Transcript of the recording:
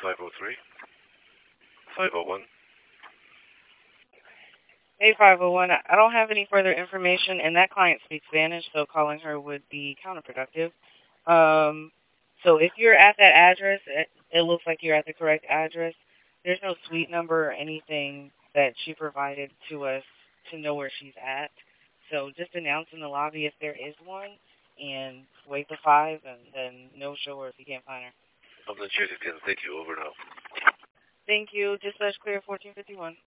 503. 501. Hey, 501. I don't have any further information, and that client speaks Spanish, so calling her would be counterproductive. So if you're at that address, it looks like you're at the correct address. There's no suite number or anything that she provided to us to know where she's at. So just announce in the lobby if there is one, and wait for 5, and then no show her if you can't find her. I'm going to check again. Thank you. Over now. Thank you. Dispatch clear 1451.